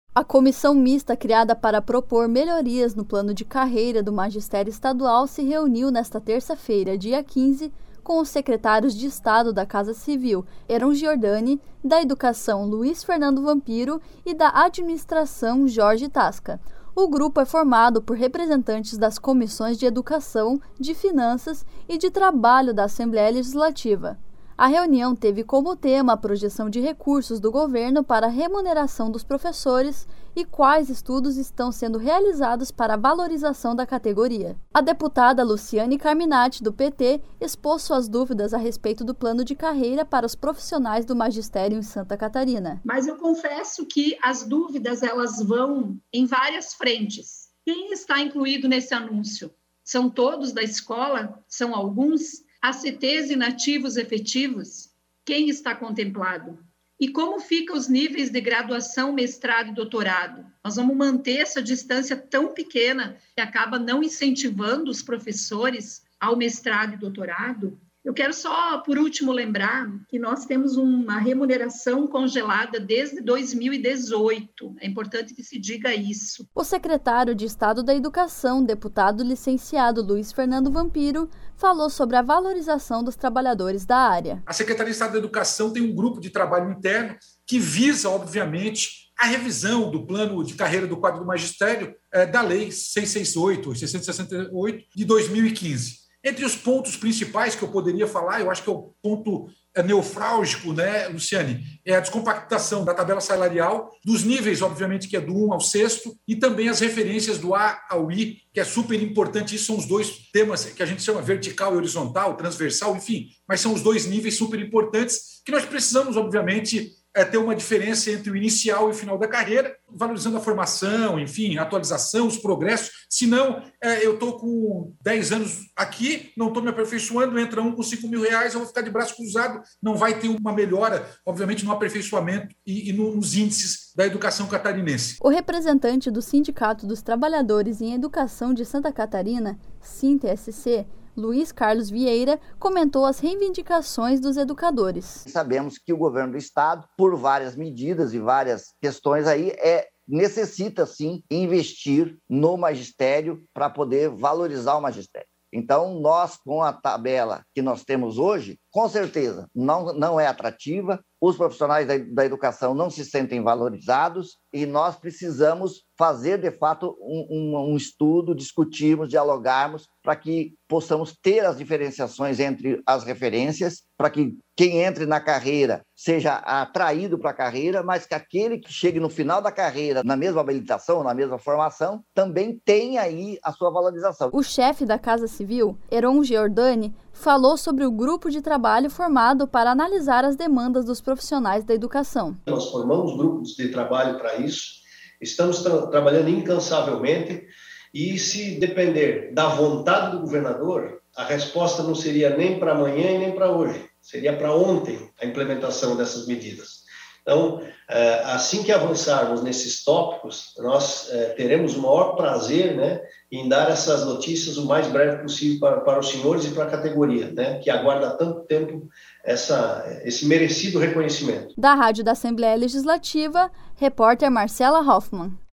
A comissão mista criada para propor melhorias no plano de carreira do magistério estadual se reuniu nesta terça-feira, dia 15, com os secretários de Estado da Casa Civil, Heron Giordani, da Educação, Luiz Fernando Vampiro, e da Administração, Jorge Tasca. O grupo é formado por representantes das comissões de Educação, de Finanças e de Trabalho da Assembleia Legislativa. A reunião teve como tema a projeção de recursos do governo para a remuneração dos professores e quais estudos estão sendo realizados para a valorização da categoria. A deputada Luciane Carminati, do PT, expôs suas dúvidas a respeito do plano de carreira para os profissionais do magistério em Santa Catarina. Mas eu confesso que as dúvidas elas vão em várias frentes. Quem está incluído nesse anúncio? São todos da escola? São alguns? ACTs inativos efetivos? Quem está contemplado? E como ficam os níveis de graduação, mestrado e doutorado? Nós vamos manter essa distância tão pequena que acaba não incentivando os professores ao mestrado e doutorado? Eu quero só, por último, lembrar que nós temos uma remuneração congelada desde 2018. É importante que se diga isso. O secretário de Estado da Educação, deputado licenciado Luiz Fernando Vampiro, falou sobre a valorização dos trabalhadores da área. A Secretaria de Estado da Educação tem um grupo de trabalho interno que visa, obviamente, a revisão do plano de carreira do quadro do magistério da Lei 668 de 2015. Entre os pontos principais que eu poderia falar, eu acho que é o ponto nevrálgico, né, Luciane, é a descompactação da tabela salarial, dos níveis, obviamente, que é do 1 ao 6º, e também as referências do A ao I, que é super importante. Isso são os dois temas que a gente chama vertical e horizontal, transversal, enfim, mas são os dois níveis super importantes que nós precisamos, obviamente, ter uma diferença entre o inicial e o final da carreira, valorizando a formação, enfim, a atualização, os progressos. Senão, eu estou com 10 anos aqui, não estou me aperfeiçoando, entra um com R$5.000, eu vou ficar de braço cruzado, não vai ter uma melhora, obviamente, no aperfeiçoamento e nos índices da educação catarinense. O representante do Sindicato dos Trabalhadores em Educação de Santa Catarina, SINTESC, Luiz Carlos Vieira, comentou as reivindicações dos educadores. Sabemos que o governo do estado, por várias medidas e várias questões aí, necessita sim investir no magistério para poder valorizar o magistério. Então, nós, com a tabela que nós temos hoje, com certeza não é atrativa, os profissionais da educação não se sentem valorizados e nós precisamos fazer, de fato, um estudo, discutirmos, dialogarmos, para que possamos ter as diferenciações entre as referências, para que quem entre na carreira seja atraído para a carreira, mas que aquele que chegue no final da carreira, na mesma habilitação, na mesma formação, também tenha aí a sua valorização. O chefe da Casa Civil, Heron Giordani, falou sobre o grupo de trabalho formado para analisar as demandas dos profissionais da educação. Nós formamos grupos de trabalho para isso, estamos trabalhando incansavelmente e, se depender da vontade do governador, a resposta não seria nem para amanhã e nem para hoje, seria para ontem a implementação dessas medidas. Então, assim que avançarmos nesses tópicos, nós teremos o maior prazer, né, em dar essas notícias o mais breve possível para os senhores e para a categoria, né, que aguarda há tanto tempo esse merecido reconhecimento. Da Rádio da Assembleia Legislativa, repórter Marcela Hoffmann.